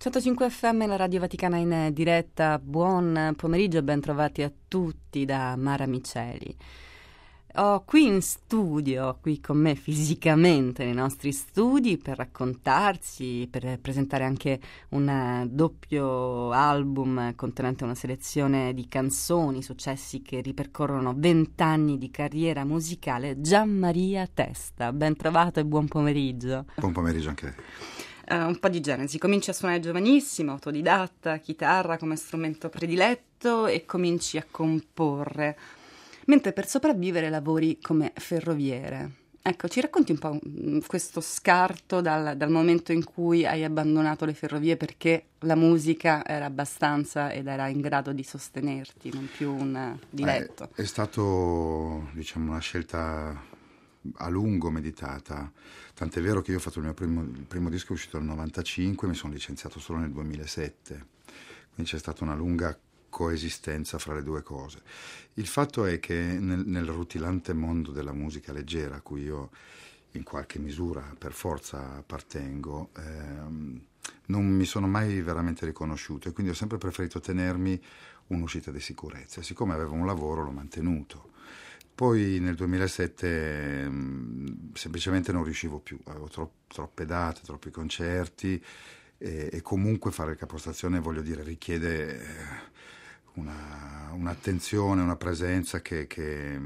105 FM, la Radio Vaticana in diretta. Buon pomeriggio e ben trovati a tutti da Mara Miceli. Ho qui in studio, qui con me fisicamente nei nostri studi, per raccontarci, per presentare anche un doppio album contenente una selezione di canzoni, successi che ripercorrono 20 anni di carriera musicale, Gianmaria Testa. Ben trovato e buon pomeriggio. Buon pomeriggio anche a lei. Un po' di genesi. Cominci a suonare giovanissimo, autodidatta, chitarra come strumento prediletto e cominci a comporre, mentre per sopravvivere lavori come ferroviere. Ecco, ci racconti un po' questo scarto dal momento in cui hai abbandonato le ferrovie perché la musica era abbastanza ed era in grado di sostenerti, non più un diletto. È stato, una scelta a lungo meditata, tant'è vero che io ho fatto il primo disco, è uscito nel 95, mi sono licenziato solo nel 2007, quindi c'è stata una lunga coesistenza fra le due cose. Il fatto è che nel rutilante mondo della musica leggera, a cui io in qualche misura per forza appartengo, non mi sono mai veramente riconosciuto e quindi ho sempre preferito tenermi un'uscita di sicurezza. Siccome avevo un lavoro l'ho mantenuto. Poi nel 2007 semplicemente non riuscivo più, avevo troppe date, troppi concerti e comunque fare il capostazione, voglio dire, richiede un'attenzione, una presenza che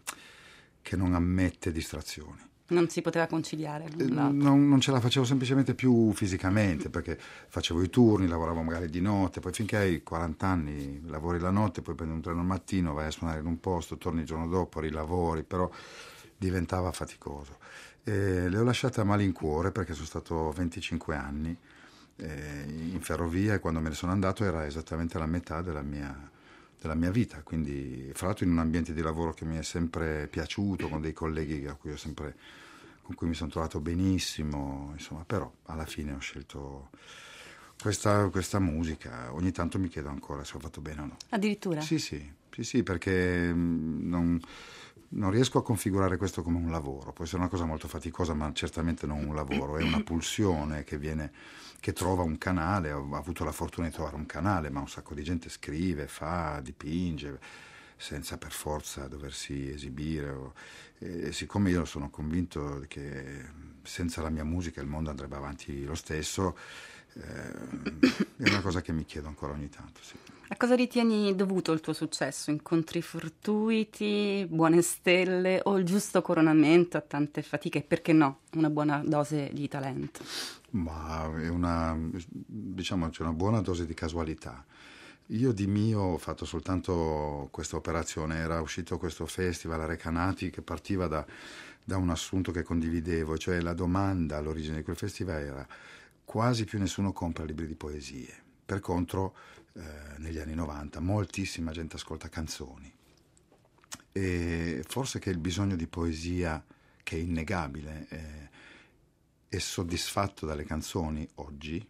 non ammette distrazioni. Non si poteva conciliare? Non ce la facevo semplicemente più fisicamente, perché facevo i turni, lavoravo magari di notte, poi finché hai 40 anni lavori la notte, poi prendi un treno al mattino, vai a suonare in un posto, torni il giorno dopo, rilavori, però diventava faticoso. Le ho lasciate a malincuore perché sono stato 25 anni in ferrovia e quando me ne sono andato era esattamente la metà della mia vita, quindi fra l'altro in un ambiente di lavoro che mi è sempre piaciuto, con dei colleghi con cui mi sono trovato benissimo, insomma, però alla fine ho scelto questa musica. Ogni tanto mi chiedo ancora se ho fatto bene o no. Addirittura? Sì, perché non riesco a configurare questo come un lavoro. Può essere una cosa molto faticosa, ma certamente non un lavoro, è una pulsione che trova un canale. Ho avuto la fortuna di trovare un canale, ma un sacco di gente scrive, dipinge, senza per forza doversi esibire. E siccome io sono convinto che senza la mia musica il mondo andrebbe avanti lo stesso, è una cosa che mi chiedo ancora ogni tanto, sì. A cosa ritieni dovuto il tuo successo? Incontri fortuiti, buone stelle o il giusto coronamento a tante fatiche? E perché no, una buona dose di talento? Ma c'è una buona dose di casualità. Io di mio ho fatto soltanto questa operazione, era uscito questo festival a Recanati che partiva da un assunto che condividevo, cioè la domanda all'origine di quel festival era: quasi più nessuno compra libri di poesie, per contro negli anni 90 moltissima gente ascolta canzoni e forse che il bisogno di poesia, che è innegabile, è soddisfatto dalle canzoni oggi.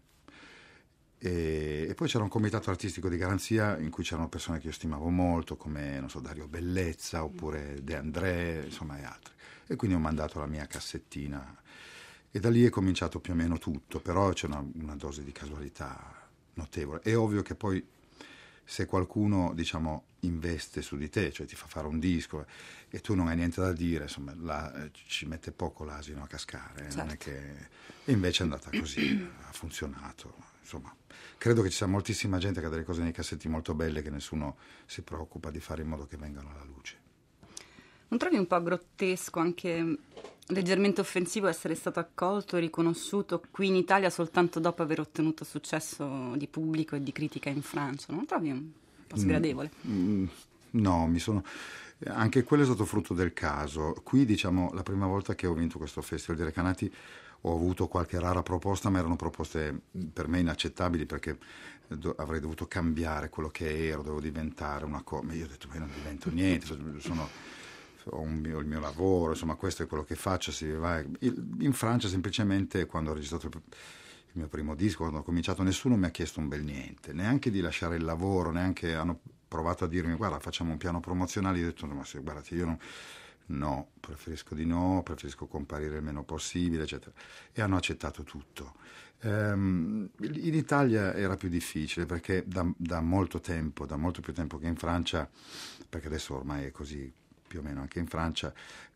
E poi c'era un comitato artistico di garanzia in cui c'erano persone che io stimavo molto, come Dario Bellezza oppure De André, insomma, e altri, e quindi ho mandato la mia cassettina e da lì è cominciato più o meno tutto, però c'è una dose di casualità notevole. È ovvio che poi se qualcuno investe su di te, cioè ti fa fare un disco e tu non hai niente da dire, insomma, ci mette poco l'asino a cascare, certo. Non è che... E invece è andata così, ha funzionato, insomma. Credo che ci sia moltissima gente che ha delle cose nei cassetti molto belle che nessuno si preoccupa di fare in modo che vengano alla luce. Non trovi un po' grottesco, anche leggermente offensivo, essere stato accolto e riconosciuto qui in Italia soltanto dopo aver ottenuto successo di pubblico e di critica in Francia? Non trovi un po' sgradevole? No, anche quello è stato frutto del caso. Qui, la prima volta che ho vinto questo festival di Recanati ho avuto qualche rara proposta, ma erano proposte per me inaccettabili perché avrei dovuto cambiare quello che ero, dovevo diventare una cosa. Io ho detto, io non divento niente, ho il mio lavoro, insomma, questo è quello che faccio. In Francia semplicemente, quando ho registrato il mio primo disco, quando ho cominciato, nessuno mi ha chiesto un bel niente, neanche di lasciare il lavoro, neanche hanno provato a dirmi: guarda, facciamo un piano promozionale. Io ho detto: no, ma guardate, io no, preferisco di no, preferisco comparire il meno possibile, eccetera. E hanno accettato tutto. In Italia era più difficile perché da molto tempo, da molto più tempo che in Francia, perché adesso ormai è così più o meno anche in Francia,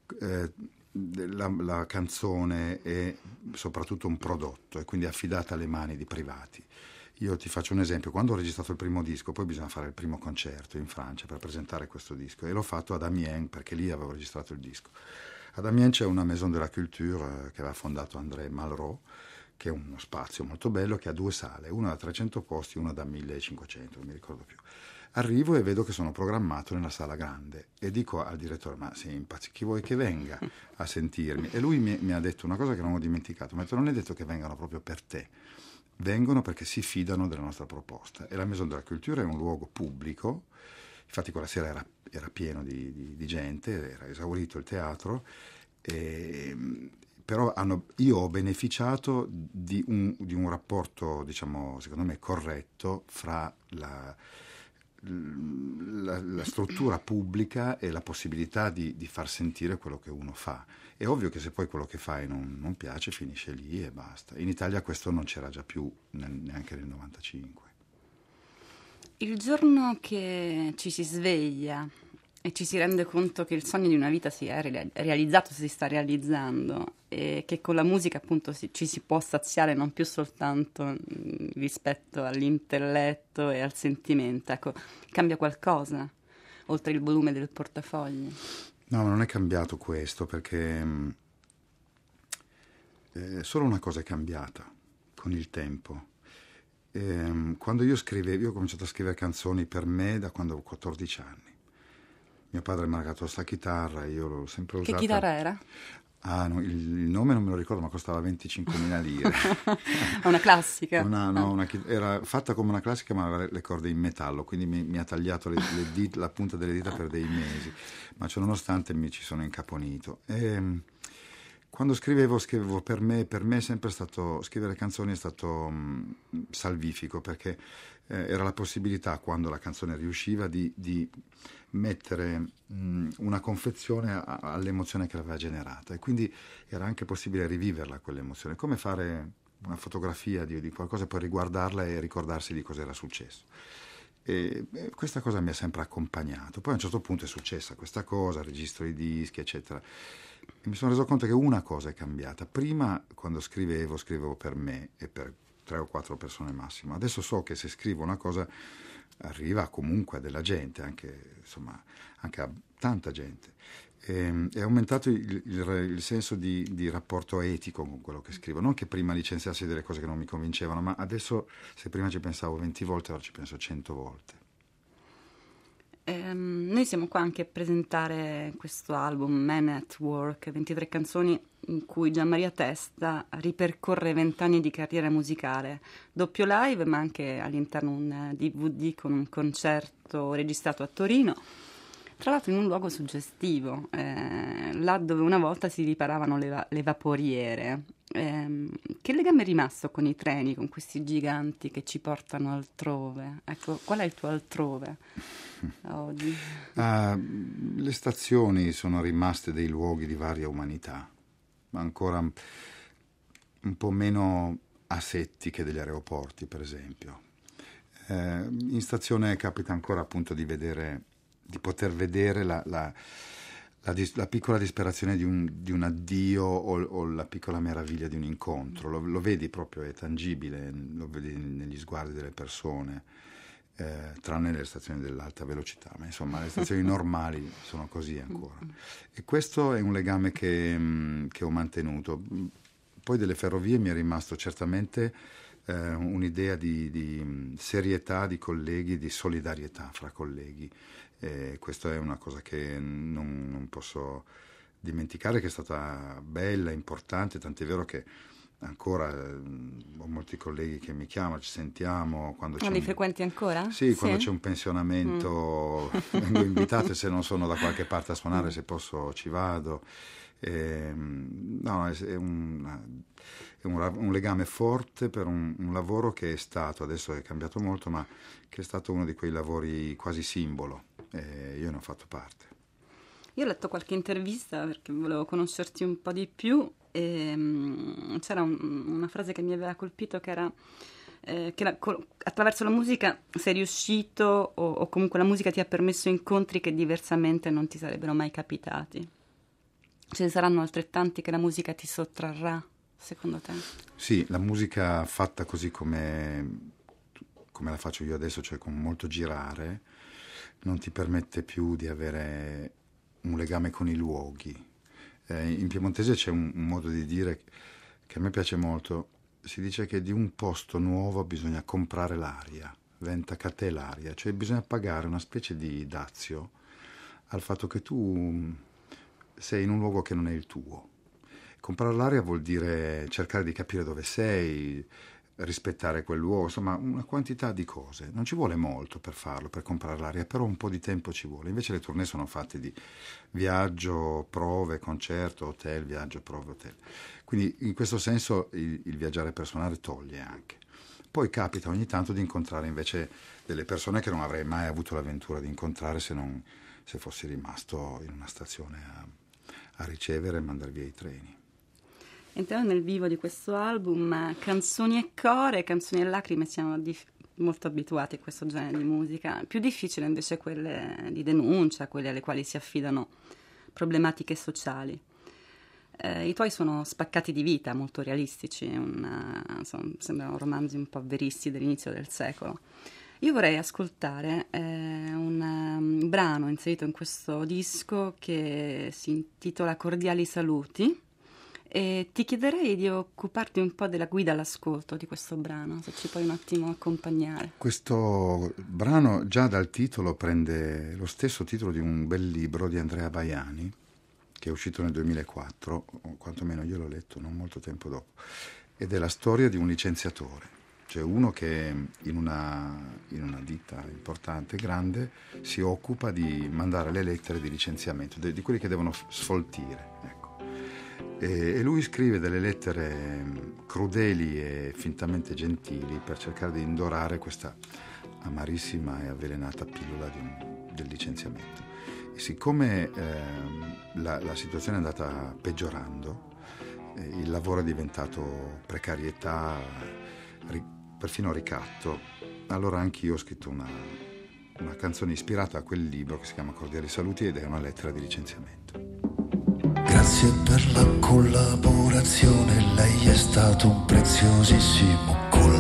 la canzone è soprattutto un prodotto e quindi è affidata alle mani di privati. Io ti faccio un esempio: quando ho registrato il primo disco, poi bisogna fare il primo concerto in Francia per presentare questo disco, e l'ho fatto ad Amiens perché lì avevo registrato il disco. Ad Amiens c'è una Maison de la Culture che aveva fondato André Malraux, che è uno spazio molto bello, che ha 2 sale, una da 300 posti, una da 1500, non mi ricordo più. Arrivo e vedo che sono programmato nella sala grande e dico al direttore: ma sei impazzito, chi vuoi che venga a sentirmi? E lui mi ha detto una cosa che non ho dimenticato: mi ha detto, non è detto che vengano proprio per te, vengono perché si fidano della nostra proposta. E la Maison de la Culture è un luogo pubblico, infatti quella sera era pieno di gente, era esaurito il teatro, però io ho beneficiato di un rapporto, diciamo, secondo me corretto fra la struttura pubblica e la possibilità di far sentire quello che uno fa. È ovvio che se poi quello che fai non piace, finisce lì e basta. In Italia questo non c'era già più, neanche nel 95. Il giorno che ci si sveglia e ci si rende conto che il sogno di una vita si è realizzato, si sta realizzando, e che con la musica appunto ci si può saziare non più soltanto rispetto all'intelletto e al sentimento, ecco, cambia qualcosa oltre il volume del portafogli? No, non è cambiato questo, perché solo una cosa è cambiata con il tempo. Quando io ho cominciato a scrivere canzoni per me da quando avevo 14 anni. Mio padre mi ha regalato questa chitarra, io l'ho sempre usata. Che chitarra era? Ah, no, il nome non me lo ricordo, ma costava 25.000 lire. Una classica? Era fatta come una classica, ma aveva le corde in metallo, quindi mi ha tagliato la punta delle dita per dei mesi, ma ciononostante mi ci sono incaponito. Quando scrivevo per me è sempre stato, scrivere canzoni è stato salvifico, perché era la possibilità, quando la canzone riusciva, di mettere una confezione all'emozione che l'aveva generata, e quindi era anche possibile riviverla quell'emozione, come fare una fotografia di qualcosa e poi riguardarla e ricordarsi di cosa era successo. E questa cosa mi ha sempre accompagnato. Poi a un certo punto è successa questa cosa, registro i dischi, eccetera, e mi sono reso conto che una cosa è cambiata. Prima, quando scrivevo per me e per 3 o 4 persone massimo. Adesso so che se scrivo una cosa arriva comunque a della gente, anche a tanta gente. È aumentato il senso di rapporto etico con quello che scrivo. Non che prima licenziassi delle cose che non mi convincevano, ma adesso, se prima ci pensavo 20 volte, ora ci penso 100 volte. Noi siamo qua anche a presentare questo album, Man at Work, 23 canzoni in cui Gianmaria Testa ripercorre 20 anni di carriera musicale, doppio live, ma anche all'interno un DVD con un concerto registrato a Torino, tra l'altro in un luogo suggestivo, là dove una volta si riparavano le vaporiere. Che legame è rimasto con i treni, con questi giganti che ci portano altrove? Ecco, qual è il tuo altrove oggi? Le stazioni sono rimaste dei luoghi di varia umanità, ma ancora un po' meno asettiche degli aeroporti, per esempio. In stazione capita ancora appunto di poter vedere la piccola disperazione di un addio o la piccola meraviglia di un incontro. Lo vedi proprio, è tangibile, lo vedi negli sguardi delle persone, tranne le stazioni dell'alta velocità, ma insomma le stazioni normali sono così ancora. E questo è un legame che ho mantenuto. Poi delle ferrovie mi è rimasto certamente un'idea di serietà di colleghi, di solidarietà fra colleghi. Questa è una cosa che non posso dimenticare, che è stata bella, importante, tant'è vero che ancora ho molti colleghi che mi chiamano, ci sentiamo. Quando li frequenti ancora? Sì, quando c'è un pensionamento vengo invitato, e se non sono da qualche parte a suonare, se posso ci vado. No, è un legame forte per un lavoro che è stato, adesso è cambiato molto, ma che è stato uno di quei lavori quasi simbolo, e io ne ho fatto parte. Io ho letto qualche intervista perché volevo conoscerti un po' di più e c'era una frase che mi aveva colpito che era attraverso la musica sei riuscito o comunque la musica ti ha permesso incontri che diversamente non ti sarebbero mai capitati. Ce ne saranno altrettanti che la musica ti sottrarrà, secondo te? Sì, la musica fatta così come la faccio io adesso, cioè con molto girare, non ti permette più di avere un legame con i luoghi. In piemontese c'è un modo di dire che a me piace molto. Si dice che di un posto nuovo bisogna comprare l'aria, venta a te l'aria, cioè bisogna pagare una specie di dazio al fatto che tu sei in un luogo che non è il tuo. Comprare l'aria vuol dire cercare di capire dove sei, rispettare quel luogo, insomma una quantità di cose. Non ci vuole molto per farlo, per comprare l'aria, però un po' di tempo ci vuole. Invece le tournée sono fatte di viaggio, prove, concerto, hotel, viaggio, prove, hotel. Quindi in questo senso il viaggiare personale toglie anche. Poi capita ogni tanto di incontrare invece delle persone che non avrei mai avuto l'avventura di incontrare se fossi rimasto in una stazione a ricevere e mandare via i treni. Entriamo nel vivo di questo album, canzoni e core, canzoni e lacrime, siamo molto abituati a questo genere di musica. Più difficile invece quelle di denuncia, quelle alle quali si affidano problematiche sociali. I tuoi sono spaccati di vita, molto realistici, sembrano romanzi un po' veristi dell'inizio del secolo. Io vorrei ascoltare un brano inserito in questo disco che si intitola Cordiali saluti e ti chiederei di occuparti un po' della guida all'ascolto di questo brano, se ci puoi un attimo accompagnare. Questo brano già dal titolo prende lo stesso titolo di un bel libro di Andrea Baiani, che è uscito nel 2004, o quantomeno io l'ho letto non molto tempo dopo, ed è la storia di un licenziatore, cioè uno che in una ditta importante, grande, si occupa di mandare le lettere di licenziamento, di quelli che devono sfoltire, ecco. E lui scrive delle lettere crudeli e fintamente gentili per cercare di indorare questa amarissima e avvelenata pillola del licenziamento. E siccome la situazione è andata peggiorando, il lavoro è diventato precarietà, perfino ricatto, allora anch'io ho scritto una canzone ispirata a quel libro che si chiama Cordiali saluti ed è una lettera di licenziamento. Grazie per la collaborazione, lei è stato un preziosissimo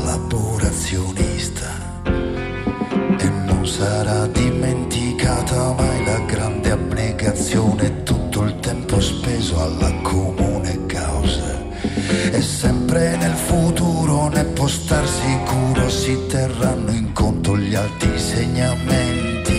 collaborazionista e non sarà dimenticata mai la grande abnegazione e tutto il tempo speso alla comune causa. E sempre nel futuro ne può star sicuro si terranno in conto gli alti segnamenti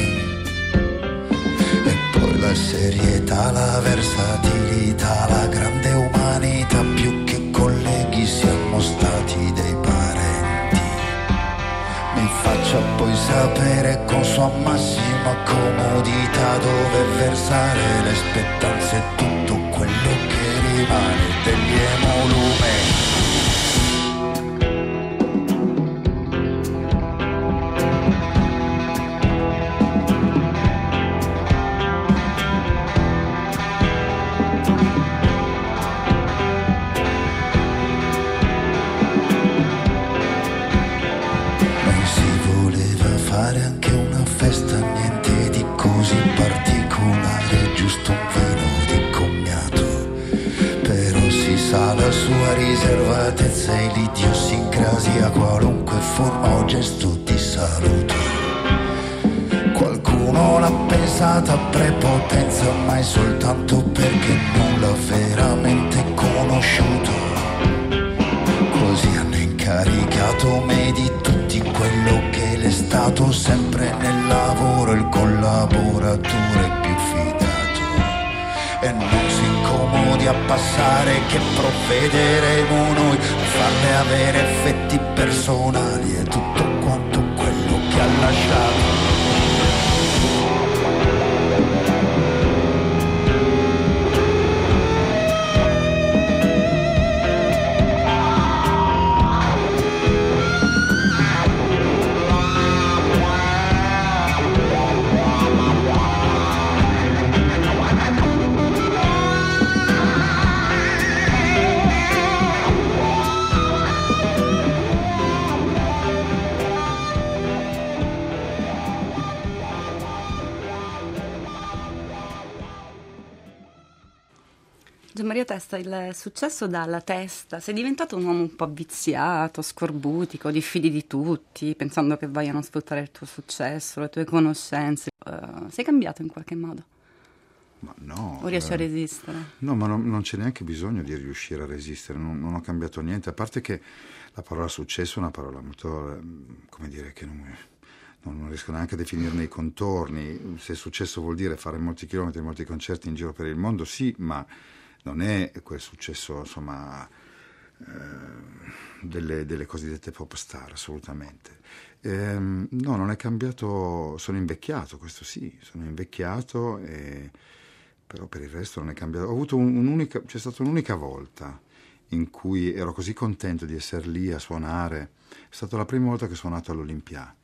e poi la serietà, la versatilità, la grande umanità, più che colleghi siamo stati dei parenti. Mi faccia poi sapere con sua massima comodità dove versare le spettanze e tutto quello che rimane degli emolumenti. Riservatezza e l'idiosincrasia, qualunque forma o gesto di saluto. Qualcuno l'ha pensata prepotenza, ma è soltanto perché non l'ha veramente conosciuto. Così hanno incaricato me di tutti quello che l'è stato, sempre nel lavoro il collaboratore più fidato. E non si incomodi a passare che provvederemo noi a farle avere effetti personali e tutto quanto quello che ha lasciato. Gianmaria Testa, il successo dalla testa, sei diventato un uomo un po' viziato, scorbutico, diffidi di tutti, pensando che vaiano a sfruttare il tuo successo, le tue conoscenze. Sei cambiato in qualche modo? Ma no. O riesci a resistere? No, ma non c'è neanche bisogno di riuscire a resistere, non ho cambiato niente, a parte che la parola successo è una parola molto, come dire, che non riesco neanche a definirne i contorni. Se successo vuol dire fare molti chilometri, molti concerti in giro per il mondo, sì, ma non è quel successo, insomma, delle cosiddette pop star, assolutamente. No, non è cambiato, sono invecchiato, questo sì, sono invecchiato, però per il resto non è cambiato. Ho avuto c'è stata un'unica volta in cui ero così contento di essere lì a suonare. È stata la prima volta che ho suonato all'Olympia.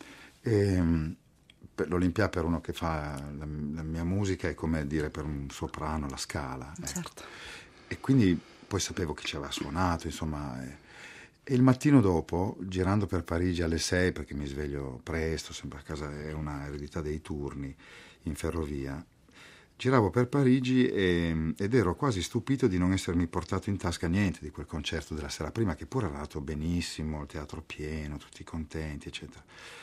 L'Olympia, per uno che fa la mia musica, è come dire per un soprano la Scala, ecco. Certo. E quindi poi sapevo che ci aveva suonato, insomma. E il mattino dopo, girando per Parigi alle 6, perché mi sveglio presto, sempre a casa, è una eredità dei turni in ferrovia, giravo per Parigi ed ero quasi stupito di non essermi portato in tasca niente di quel concerto della sera prima, che pure era andato benissimo, il teatro pieno, tutti contenti, eccetera.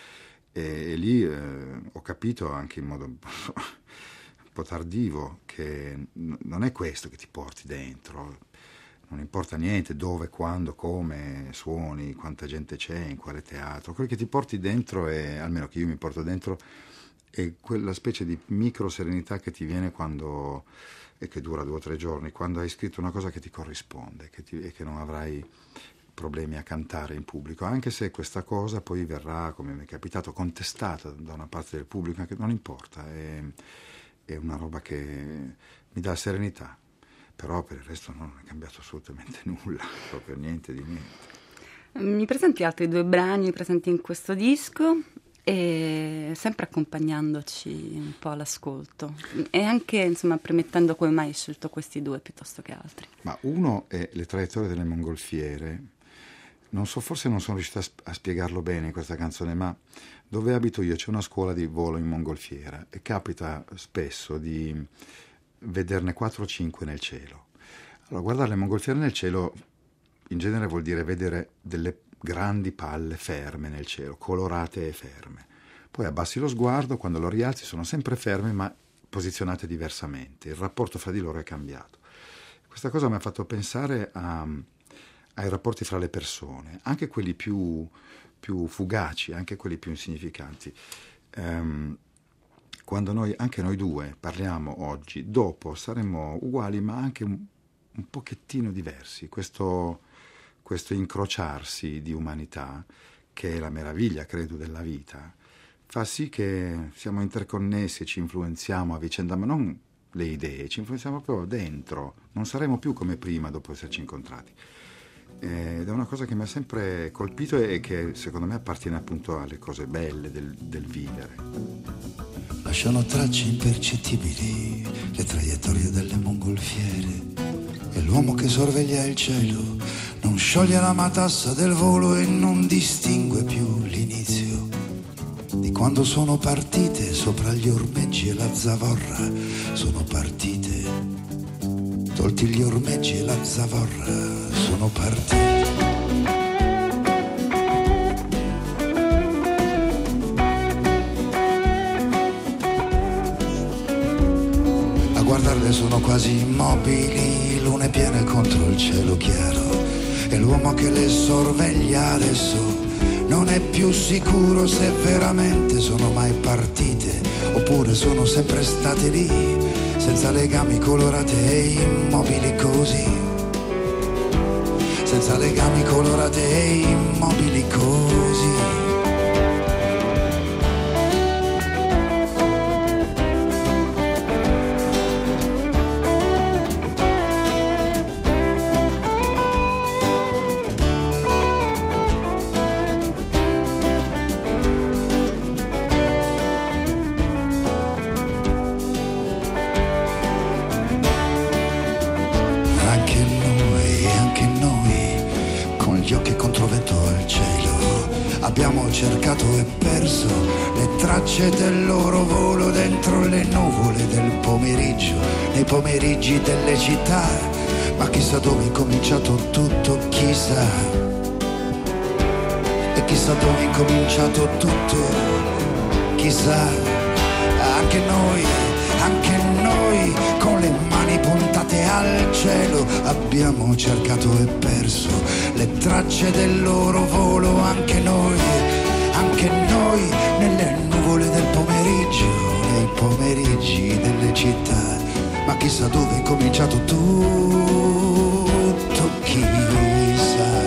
E lì ho capito, anche in modo un po' tardivo, che non è questo che ti porti dentro. Non importa niente dove, quando, come suoni, quanta gente c'è, in quale teatro. Quello che ti porti dentro è, almeno che io mi porto dentro, è quella specie di micro serenità che ti viene quando, e che dura 2 o 3 giorni, quando hai scritto una cosa che ti corrisponde e che non avrai problemi a cantare in pubblico, anche se questa cosa poi verrà, come mi è capitato, contestata da una parte del pubblico, che non importa, è una roba che mi dà serenità, però per il resto non è cambiato assolutamente nulla, proprio niente di niente. Mi presenti altri 2 brani presenti in questo disco, e sempre accompagnandoci un po' all'ascolto, e anche, insomma, premettendo come mai hai scelto questi 2 piuttosto che altri. Ma uno è Le traiettorie delle mongolfiere. Non so, forse non sono riuscito a spiegarlo bene questa canzone, ma dove abito io c'è una scuola di volo in mongolfiera e capita spesso di vederne 4 o 5 nel cielo. Allora, guardare le mongolfiere nel cielo in genere vuol dire vedere delle grandi palle ferme nel cielo, colorate e ferme. Poi abbassi lo sguardo, quando lo rialzi sono sempre ferme ma posizionate diversamente. Il rapporto fra di loro è cambiato. Questa cosa mi ha fatto pensare ai rapporti fra le persone, anche quelli più fugaci, anche quelli più insignificanti. Quando anche noi 2 parliamo oggi, dopo saremo uguali ma anche un pochettino diversi. Questo incrociarsi di umanità, che è la meraviglia, credo, della vita, fa sì che siamo interconnessi, ci influenziamo a vicenda, ma non le idee, ci influenziamo proprio dentro, non saremo più come prima dopo esserci incontrati. Ed è una cosa che mi ha sempre colpito e che secondo me appartiene appunto alle cose belle del vivere. Lasciano tracce impercettibili le traiettorie delle mongolfiere, e l'uomo che sorveglia il cielo non scioglie la matassa del volo e non distingue più l'inizio di quando sono partite sopra gli ormeggi e la zavorra. Sono partite, tolti gli ormeggi e la zavorra, sono partite. A guardarle sono quasi immobili, lune piene contro il cielo chiaro, e l'uomo che le sorveglia adesso non è più sicuro se veramente sono mai partite oppure sono sempre state lì, senza legami, colorate e immobili così, senza legami, colorate e immobili così. Anche noi, con gli occhi contro vento al cielo, abbiamo cercato e perso le tracce del loro volo dentro le nuvole del pomeriggio, nei pomeriggi delle città. Ma chissà dove è cominciato tutto, chissà. E chissà dove è cominciato tutto, chissà. Anche noi, con le mani puntate al cielo, abbiamo cercato e perso le tracce del loro volo. Anche noi, nelle nuvole del pomeriggio, nei pomeriggi delle città. Ma chissà dove è cominciato tutto, chissà.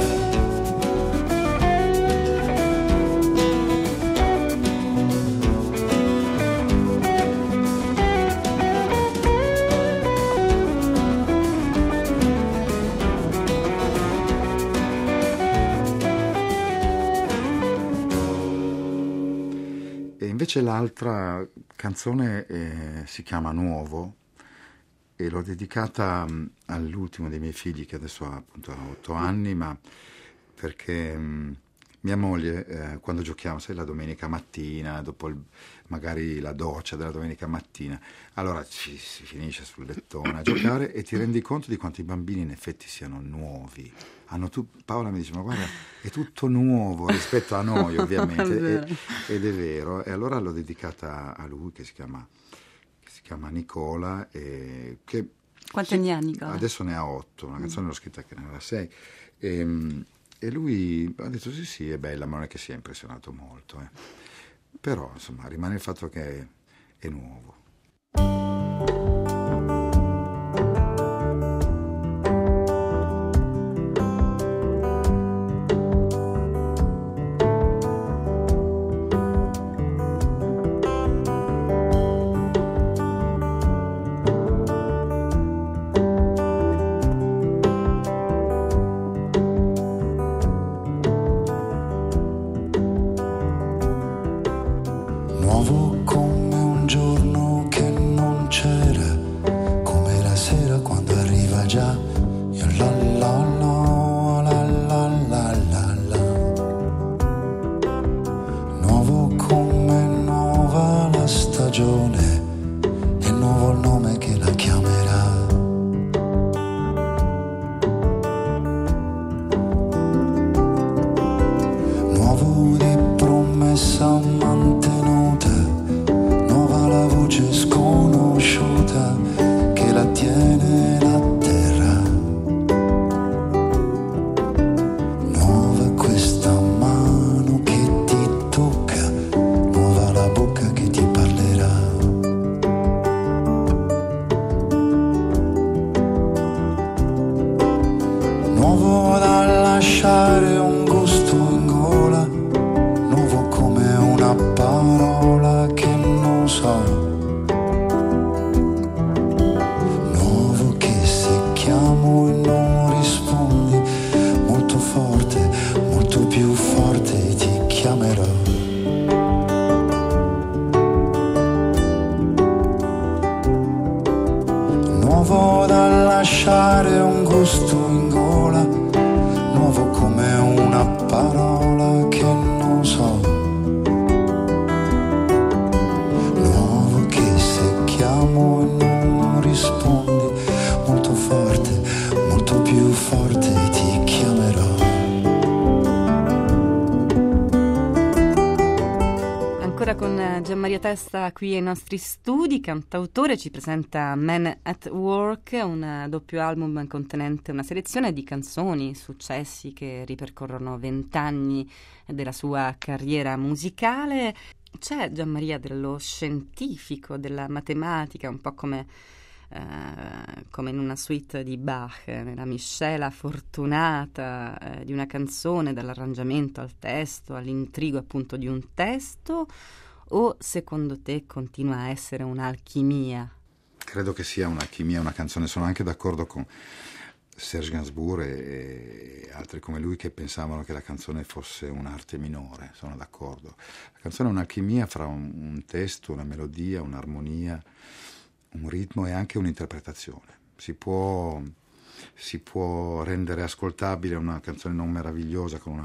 Invece l'altra canzone si chiama Nuovo e l'ho dedicata all'ultimo dei miei figli, che adesso ha appunto 8 anni, ma perché mia moglie quando giochiamo, sai, la domenica mattina, dopo magari la doccia della domenica mattina, allora si finisce sul lettone a giocare e ti rendi conto di quanto i bambini in effetti siano nuovi. Paola mi dice, ma guarda, è tutto nuovo rispetto a noi, ovviamente, ed è vero. E allora l'ho dedicata a lui, che si chiama Nicola. Che quanti anni ha Nicola? Adesso ne ha 8, una canzone l'ho scritta che ne aveva 6. E lui ha detto sì, è bella, ma non è che si è impressionato molto. Però, insomma, rimane il fatto che è nuovo. Nuovo come un giorno che non c'era, come la sera quando arriva già. Io la la la la la la la la. Nuovo come nuova la stagione, e nuovo il nome che la chiamerà. Nuovo di promessa mantenuta, nuova la voce sconosciuta che la tiene la terra. Nuova questa mano che ti tocca, nuova la bocca che ti parlerà. Nuovo da lasciare un gusto in gola, nuovo come una parola che non so. Nuovo che se chiamo e non rispondi, molto forte, molto più forte ti chiamerò. Nuovo da lasciare un gusto in gola, nuovo come una parola che non so. Nuovo che se chiamo e non rispondi, molto forte, molto più forte ti chiamerò. Ancora con Gianmaria Testa qui ai nostri studi, cantautore, ci presenta Men at Work, un doppio album contenente una selezione di canzoni, successi che ripercorrono 20 anni della sua carriera musicale. C'è, Gianmaria, dello scientifico, della matematica, un po' come in una suite di Bach, nella miscela fortunata di una canzone, dall'arrangiamento al testo, all'intrigo appunto di un testo, o secondo te continua a essere un'alchimia? Credo che sia un'alchimia, una canzone. Sono anche d'accordo con Serge Gainsbourg e altri come lui che pensavano che la canzone fosse un'arte minore. Sono d'accordo. La canzone è un'alchimia fra un testo, una melodia, un'armonia, un ritmo e anche un'interpretazione. Si può rendere ascoltabile una canzone non meravigliosa con una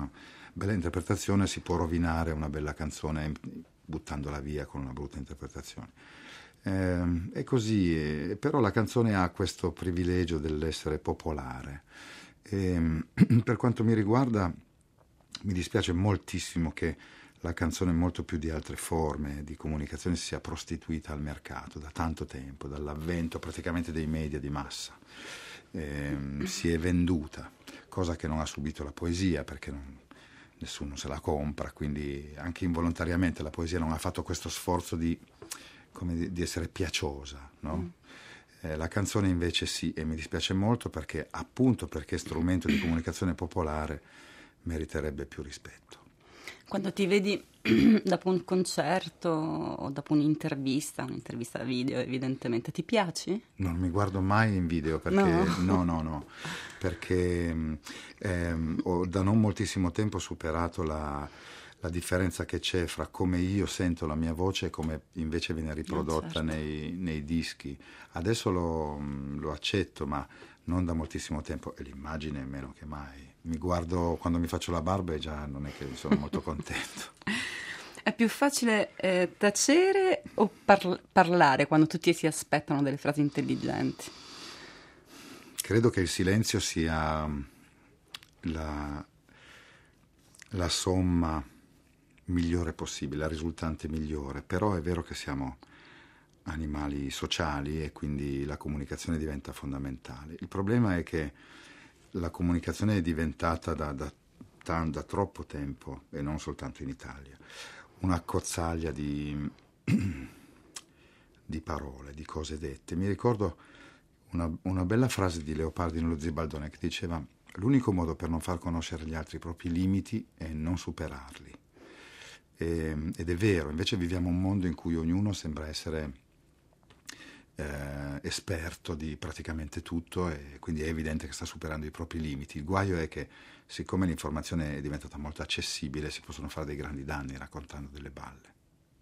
bella interpretazione si può rovinare una bella canzone buttandola via con una brutta interpretazione. È così, però la canzone ha questo privilegio dell'essere popolare. Per quanto mi riguarda, mi dispiace moltissimo che la canzone, molto più di altre forme di comunicazione, si sia prostituita al mercato da tanto tempo, dall'avvento praticamente dei media di massa. Si è venduta, cosa che non ha subito la poesia, perché nessuno se la compra, quindi anche involontariamente la poesia non ha fatto questo sforzo di essere piaciosa, no? La canzone invece sì, e mi dispiace molto perché, appunto perché strumento di comunicazione popolare, meriterebbe più rispetto. Quando ti vedi dopo un concerto o dopo un'intervista video evidentemente, ti piaci? Non mi guardo mai in video perché no, perché ho da non moltissimo tempo superato la differenza che c'è fra come io sento la mia voce e come invece viene riprodotta certo. nei dischi. Adesso lo accetto, ma non da moltissimo tempo, e l'immagine meno che mai. Mi guardo quando mi faccio la barba e già non è che sono molto contento. È più facile tacere o parlare quando tutti si aspettano delle frasi intelligenti? Credo che il silenzio sia la somma migliore possibile, la risultante migliore, però è vero che siamo animali sociali e quindi la comunicazione diventa fondamentale. Il problema è che la comunicazione è diventata da troppo tempo, e non soltanto in Italia, una cozzaglia di parole, di cose dette. Mi ricordo una bella frase di Leopardi nello Zibaldone che diceva: l'unico modo per non far conoscere agli altri i propri limiti è non superarli. Ed è vero, invece viviamo un mondo in cui ognuno sembra essere esperto di praticamente tutto, e quindi è evidente che sta superando i propri limiti. Il guaio è che, siccome l'informazione è diventata molto accessibile, si possono fare dei grandi danni raccontando delle balle.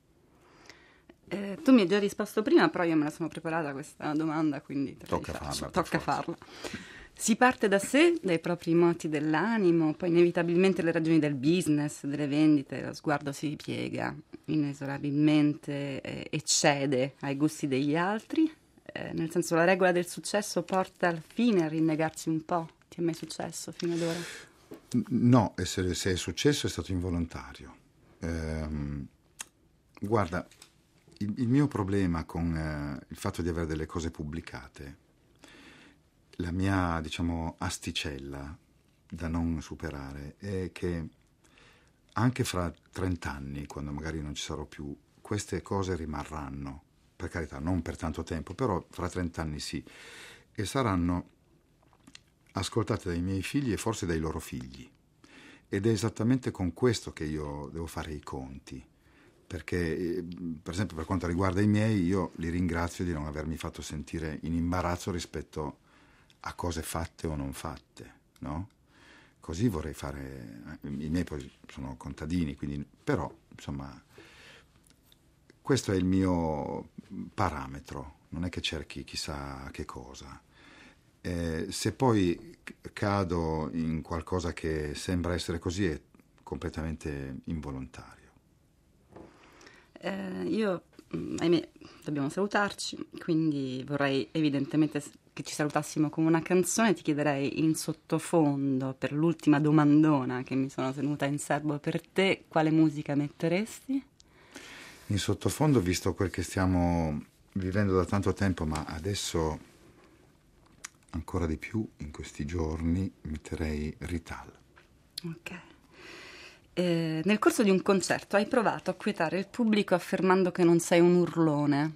Tu mi hai già risposto prima, però io me la sono preparata questa domanda, quindi Tocca farla. Tocca farla. Si parte da sé, dai propri moti dell'animo, poi inevitabilmente le ragioni del business, delle vendite, lo sguardo si piega inesorabilmente e cede ai gusti degli altri, nel senso, la regola del successo porta alla fine a rinnegarsi un po'. Ti è mai successo fino ad ora? No, se è successo è stato involontario. Guarda, il mio problema con il fatto di avere delle cose pubblicate, la mia, asticella da non superare, è che anche fra 30 anni, quando magari non ci sarò più, queste cose rimarranno, per carità, non per tanto tempo, però fra 30 anni sì, e saranno ascoltate dai miei figli e forse dai loro figli. Ed è esattamente con questo che io devo fare i conti, perché, per esempio, per quanto riguarda i miei, io li ringrazio di non avermi fatto sentire in imbarazzo rispetto a cose fatte o non fatte, no? Così vorrei fare. I miei poi sono contadini, quindi, però, insomma, questo è il mio parametro, non è che cerchi chissà che cosa. Se poi cado in qualcosa che sembra essere così, è completamente involontario. Io, ahimè, dobbiamo salutarci, quindi vorrei evidentemente che ci salutassimo con una canzone. Ti chiederei in sottofondo, per l'ultima domandona che mi sono tenuta in serbo per te, quale musica metteresti? In sottofondo, visto quel che stiamo vivendo da tanto tempo, ma adesso ancora di più in questi giorni, metterei Rital. Ok. Nel corso di un concerto hai provato a quietare il pubblico affermando che non sei un urlone.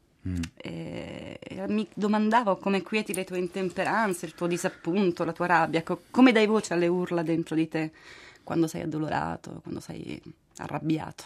Mi domandavo come quieti le tue intemperanze, il tuo disappunto, la tua rabbia, come dai voce alle urla dentro di te quando sei addolorato, quando sei arrabbiato.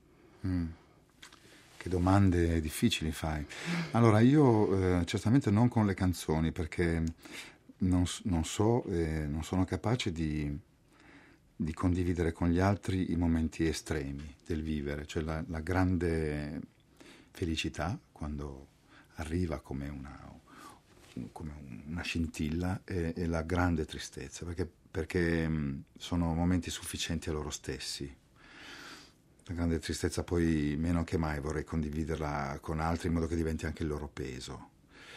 Che domande difficili fai. Allora, io certamente non con le canzoni, perché non so, non sono capace di condividere con gli altri i momenti estremi del vivere, cioè la grande felicità quando arriva come una scintilla, e la grande tristezza, perché perché sono momenti sufficienti a loro stessi. La grande tristezza poi meno che mai vorrei condividerla con altri in modo che diventi anche il loro peso.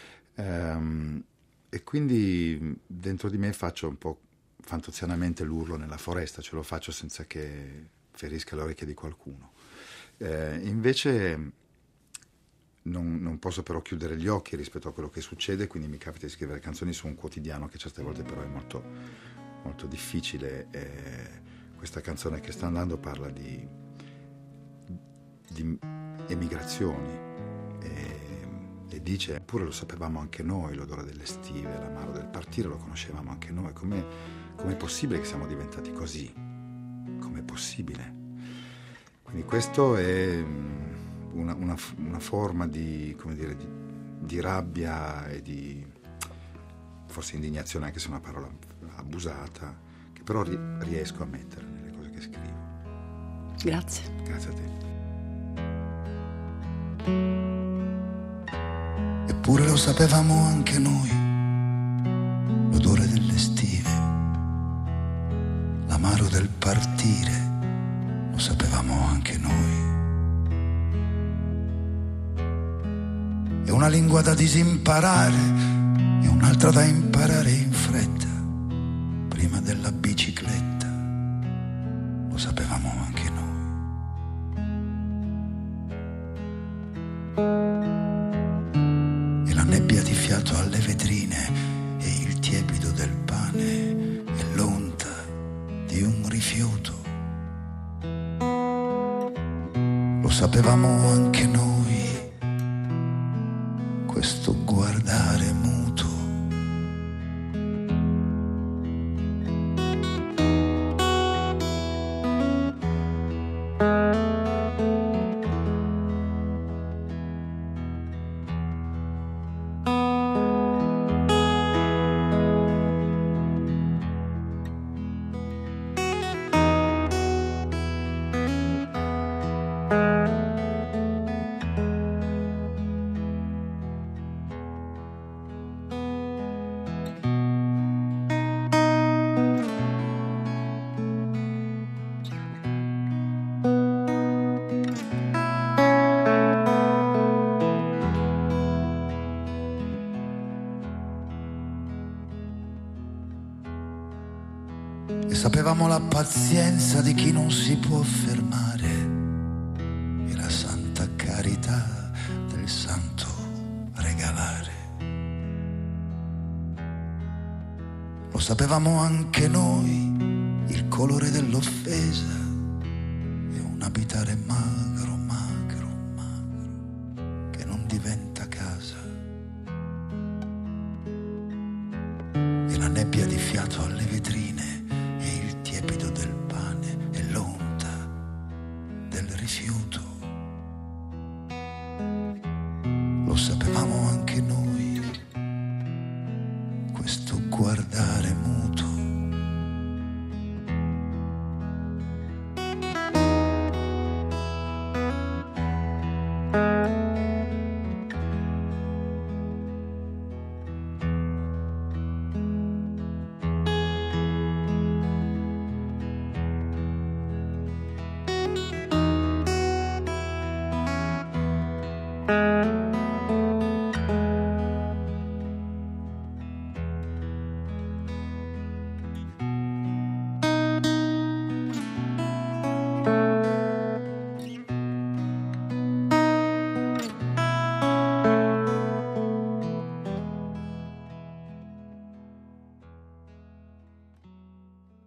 E quindi dentro di me faccio un po' fantozianamente l'urlo nella foresta, ce lo faccio senza che ferisca le orecchie di qualcuno. Invece non posso però chiudere gli occhi rispetto a quello che succede, quindi mi capita di scrivere canzoni su un quotidiano che certe volte però è molto, molto difficile. Questa canzone che sta andando parla di emigrazioni e dice: eppure lo sapevamo anche noi, l'odore delle stive, l'amaro del partire lo conoscevamo anche noi. Com'è possibile che siamo diventati così? Com'è possibile? Quindi questo è una forma di, come dire, di rabbia e di forse indignazione, anche se è una parola abusata, che però riesco a mettere nelle cose che scrivo. Grazie. Grazie a te. Eppure lo sapevamo anche noi, l'odore delle stive, l'amaro del partire, lo sapevamo anche noi. E una lingua da disimparare e un'altra da imparare in fretta, prima della bicicletta, lo sapevamo anche noi. E la nebbia di fiato alle vetrine e il tiepido del pane e l'onta di un rifiuto, lo sapevamo anche noi. Questo guardare muto, e sapevamo la pazienza di chi non si può fermare e la santa carità del santo regalare. Lo sapevamo anche noi, il colore dell'offesa e un abitare magro, magro, magro, che non diventa casa. E la nebbia di fiato alle vetrine e il tiepido del pane e l'onta del rifiuto, lo sapevamo anche noi, questo guardare muto.